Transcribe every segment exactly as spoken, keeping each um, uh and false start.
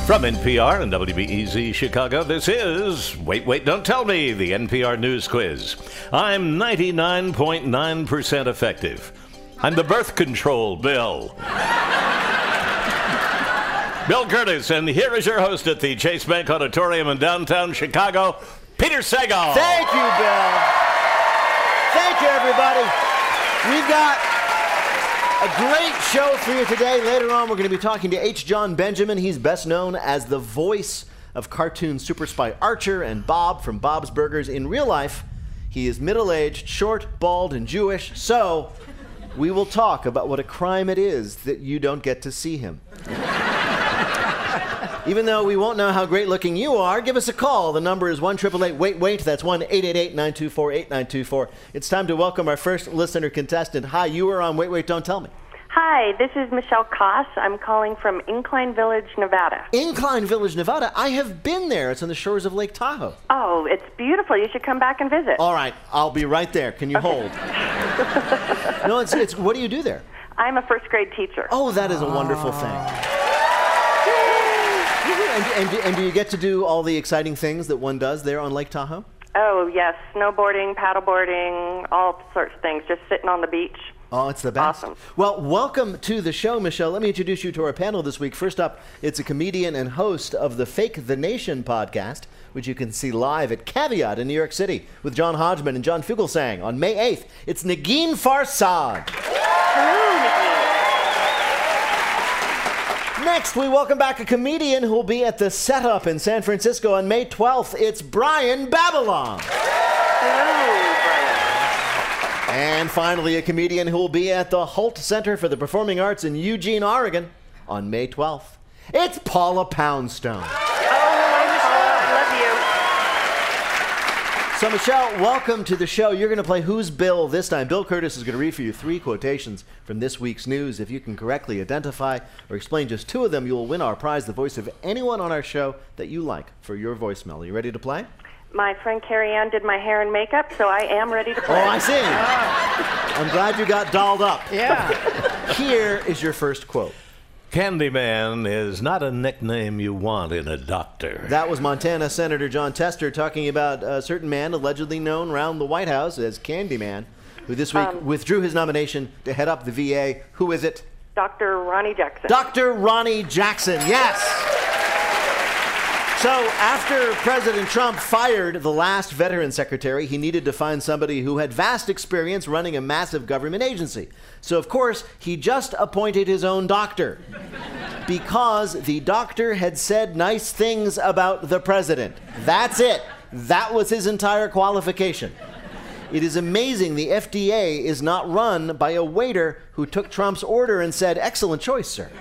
From N P R and W B E Z Chicago, this is Wait, Wait, Don't Tell Me, the N P R News Quiz. I'm ninety-nine point nine percent effective. I'm the birth control Bill. Bill Curtis, and here is your host at the Chase Bank Auditorium in downtown Chicago, Peter Sagal. Thank you, Bill. Thank you, everybody. We've got a great show for you today. Later on, we're going to be talking to H. Jon Benjamin. He's best known as the voice of cartoon super spy Archer and Bob from Bob's Burgers. In real life, he is middle-aged, short, bald, and Jewish. So we will talk about what a crime it is that you don't get to see him. Even though we won't know how great-looking you are, give us a call. The number is one eight eight eight wait wait. That's one eight eight eight nine two four eight nine two four. It's time to welcome our first listener contestant. Hi, you are on Wait, Wait, Don't Tell Me. Hi, this is Michelle Koss. I'm calling from Incline Village, Nevada. Incline Village, Nevada. I have been there. It's on the shores of Lake Tahoe. Oh, it's beautiful. You should come back and visit. All right, I'll be right there. Can you Okay. hold? No, it's, it's, what do you do there? I'm a first grade teacher. Oh, that is a wonderful thing. And, and, and do you get to do all the exciting things that one does there on Lake Tahoe? Oh, yes. Snowboarding, paddleboarding, all sorts of things. Just sitting on the beach. Oh, it's the best. Awesome. Well, welcome to the show, Michelle. Let me introduce you to our panel this week. First up, it's a comedian and host of the Fake the Nation podcast, which you can see live at Caveat in New York City with John Hodgman and John Fugelsang on May eighth. It's Negin Farsad. Hello, Nikki. Next, we welcome back a comedian who will be at the Setup in San Francisco on May twelfth. It's Brian Babylon. Hello, Brian. And finally, a comedian who will be at the Holt Center for the Performing Arts in Eugene, Oregon on May twelfth. It's Paula Poundstone. So, Michelle, welcome to the show. You're going to play Who's Bill this time. Bill Curtis is going to read for you three quotations from this week's news. If you can correctly identify or explain just two of them, you will win our prize, the voice of anyone on our show that you like for your voicemail. Are you ready to play? My friend Carrie Ann did my hair and makeup, so I am ready to play. Oh, I see. I'm glad you got dolled up. Yeah. Here is your first quote. Candyman is not a nickname you want in a doctor. That was Montana Senator John Tester talking about a certain man allegedly known around the White House as Candyman, who this week Um, withdrew his nomination to head up the V A. Who is it? Doctor Ronnie Jackson. Doctor Ronnie Jackson, yes. So after President Trump fired the last veteran secretary, he needed to find somebody who had vast experience running a massive government agency. So, of course, he just appointed his own doctor because the doctor had said nice things about the president. That's it. That was his entire qualification. It is amazing the F D A is not run by a waiter who took Trump's order and said, "Excellent choice, sir."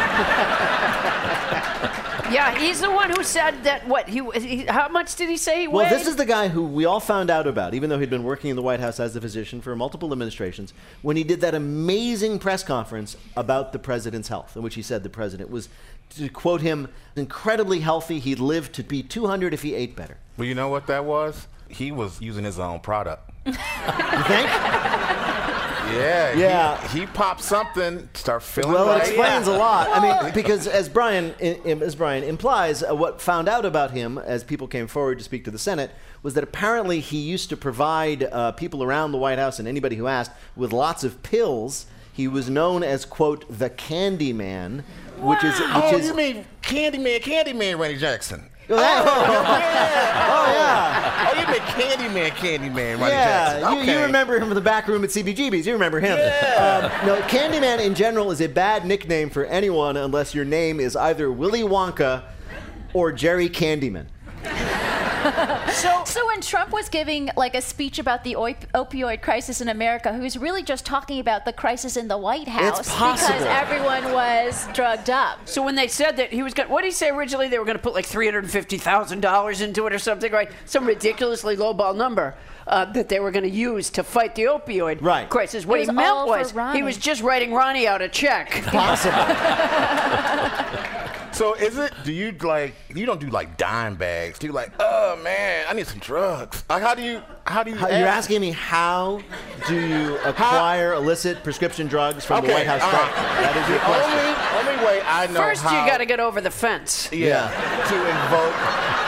Yeah, he's the one who said that, what, he, he how much did he say he Well, weighed? this is the guy who we all found out about, even though he'd been working in the White House as a physician for multiple administrations, when he did that amazing press conference about the president's health, in which he said the president was, to quote him, incredibly healthy. He'd live to be two hundred if he ate better. Well, you know what that was? He was using his own product. You think? Yeah. Yeah. He, he popped something, start feeling Well, right. it explains a lot. I mean, because as Brian, i- i- as Brian implies, uh, what found out about him as people came forward to speak to the Senate was that apparently he used to provide uh, people around the White House and anybody who asked with lots of pills. He was known as, quote, the Candy Man, which is which Oh, is you mean Candyman, Candyman, Randy Jackson? Oh, yeah. Oh, yeah. Oh, you mean Candyman, Candyman, Randy Yeah, Jackson? you, Okay. you remember him from the back room at C B G B's. You remember him. Yeah. Um, no, Candyman in general is a bad nickname for anyone unless your name is either Willy Wonka or Jerry Candyman. So, so when Trump was giving like a speech about the op- opioid crisis in America, he was really just talking about the crisis in the White House possible. because everyone was drugged up. So when they said that he was going, what did he say originally? They were going to put like three hundred fifty thousand dollars into it or something, right? Some ridiculously lowball number uh, that they were going to use to fight the opioid Right. crisis. What It he was meant all for was he Ronnie. was just writing Ronnie out a check. Possible. So is it, do you like, you don't do like dime bags. Do you like, oh man, I need some drugs. Like how do you, how do you How- ask? You're asking me how do you acquire illicit prescription drugs from the Okay, White House all right. factory? That is your The question. only, only way I know First, how you got to get over the fence. yeah, to invoke.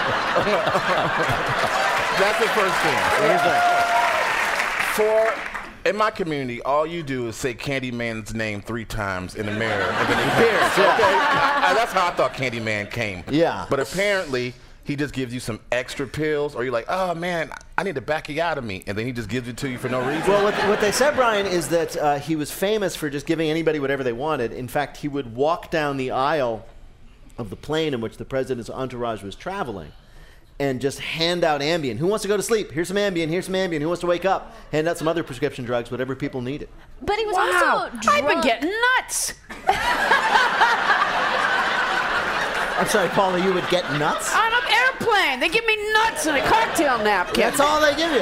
That's the first thing. Here's the- For in my community, all you do is say Candyman's name three times in the mirror, and then he appears. yeah. Okay, I- that's how I thought Candyman came. Yeah. But apparently, he just gives you some extra pills, or you're like, oh man, I need to back you out of me, and then he just gives it to you for no reason. Well, what, what they said, Brian, is that uh, he was famous for just giving anybody whatever they wanted. In fact, he would walk down the aisle of the plane in which the president's entourage was traveling and just hand out Ambien. Who wants to go to sleep? Here's some Ambien. Here's some Ambien. Who wants to wake up? Hand out some other prescription drugs, whatever people needed. But he was Wow. also drunk. I've been getting nuts. I'm sorry, Paula, you would get nuts? On an airplane, they give me nuts in a cocktail napkin. That's all they give you.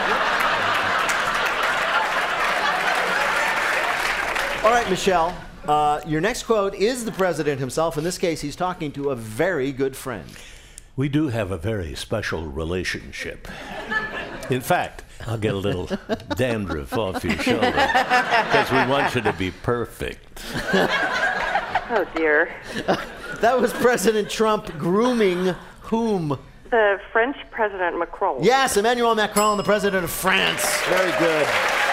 All right, Michelle, uh, your next quote is the president himself. In this case, he's talking to a very good friend. We do have a very special relationship. In fact, I'll get a little dandruff off your shoulder because we want you to be perfect. Oh, dear. That was President Trump grooming whom? The French President Macron. Yes, Emmanuel Macron, the president of France. Very good.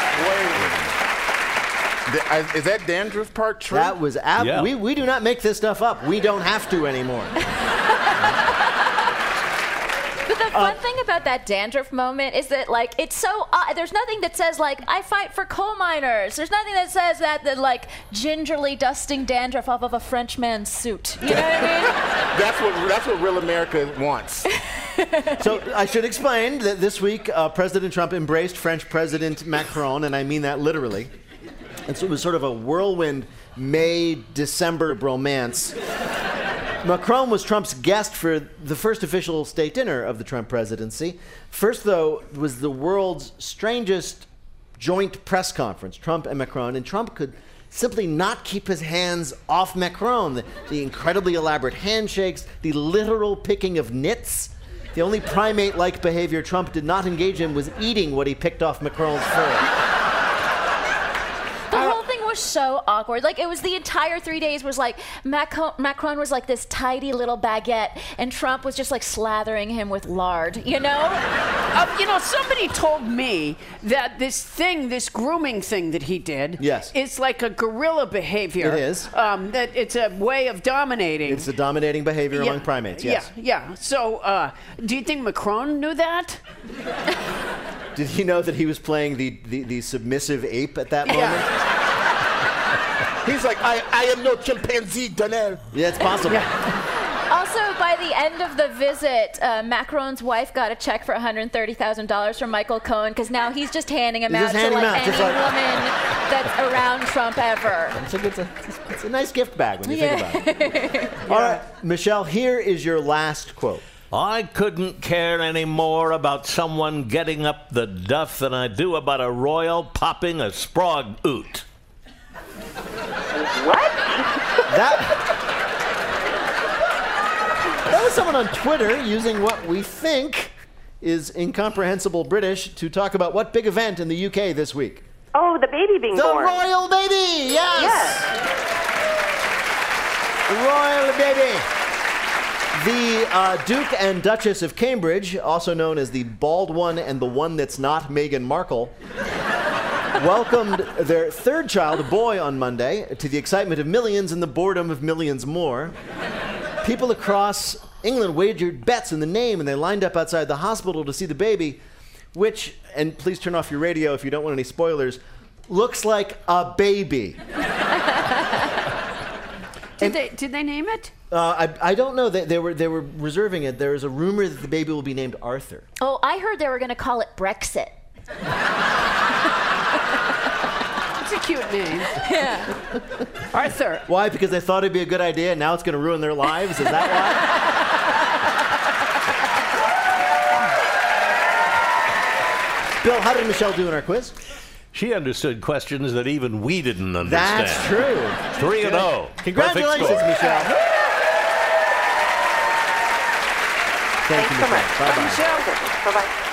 The- I- is that dandruff part true? That was ab- Yeah. we we do not make this stuff up. We don't have to anymore. But the fun thing about that dandruff moment is that, like, it's so odd. There's nothing that says, like, I fight for coal miners. There's nothing that says that, that like, gingerly dusting dandruff off of a French man's suit. You know what I mean? That's what that's what real America wants. So I should explain that this week uh, President Trump embraced French President Macron, and I mean that literally. And so it was sort of a whirlwind May-December romance. Macron was Trump's guest for the first official state dinner of the Trump presidency. First, though, was the world's strangest joint press conference, Trump and Macron, and Trump could simply not keep his hands off Macron. The, the incredibly elaborate handshakes, the literal picking of nits. The only primate-like behavior Trump did not engage in was eating what he picked off Macron's fur. The whole thing was so awkward. Like, it was the entire three days was like, Macron, Macron was like this tidy little baguette, and Trump was just like slathering him with lard, you know? Uh, you know, somebody told me that this thing, this grooming thing that he did, Yes. is like a guerrilla behavior. It is. Um, that it's a way of dominating. It's a dominating behavior Yeah, among primates, yes. Yeah, yeah. So, uh, do you think Macron knew that? Did he know that he was playing the, the, the submissive ape at that moment? Yeah. He's like, I, I am no chimpanzee, Donnell. Yeah, it's possible. Also, by the end of the visit, uh, Macron's wife got a check for one hundred thirty thousand dollars from Michael Cohen, because now he's just handing him He's out just to handing like him out, any just like- woman that's around Trump ever. It's a, it's, a, it's a nice gift bag when you Yeah. think about it. All right, Michelle, here is your last quote. I couldn't care any more about someone getting up the duff than I do about a royal popping a sprog oot. That, that was someone on Twitter using what we think is incomprehensible British to talk about what big event in the U K this week. Oh, the baby being The born. royal baby, yes! Yes. Royal baby. The uh, Duke and Duchess of Cambridge, also known as the bald one and the one that's not Meghan Markle, welcomed their third child, a boy, on Monday, to the excitement of millions and the boredom of millions more. People across England wagered bets in the name, and they lined up outside the hospital to see the baby, which, and please turn off your radio if you don't want any spoilers, looks like a baby. Did they, did they name it? Uh, I, I don't know. They, they were they were reserving it. There is a rumor that the baby will be named Arthur. Oh, I heard they were going to call it Brexit. It's a cute name. Yeah. Arthur. Why? Because they thought it'd be a good idea, and now it's going to ruin their lives? Is that why? Bill, how did Michelle do in our quiz? She understood questions that even we didn't understand. That's true. Three and oh. Congratulations, Perfect score. Michelle. Thank Thanks you, so much. Michelle. Bye-bye. Michelle. Okay, bye-bye.